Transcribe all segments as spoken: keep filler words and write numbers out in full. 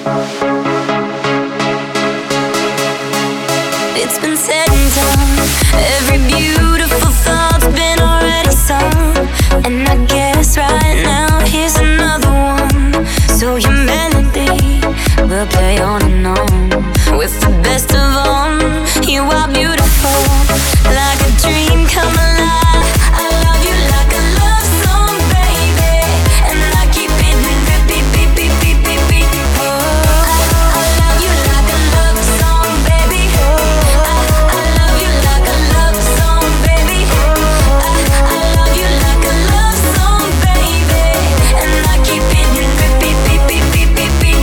It's been said and done. Every beautiful thought's been already sung. And I guess right now here's another one. So your melody will play on and on. With the best of them, you are beautiful, like a dream come alive. I love you like a love song, baby. And I keep it repeat, beat, beat, beat, beat, beat. Oh, I, I love you like a love song, baby. I, I love you like a love song, baby. I, I love you like a love song, baby. And I keep it repeat, beat, beat, beat, beat, beat, beat.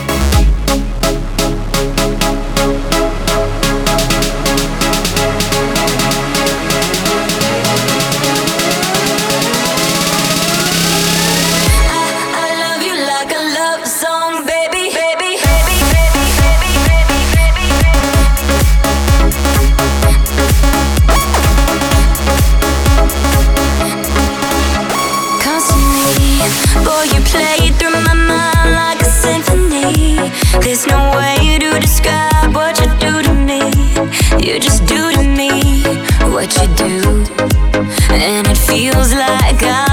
Boy, you play through my mind like a symphony. There's no way to describe what you do to me. You just do to me what you do, and it feels like I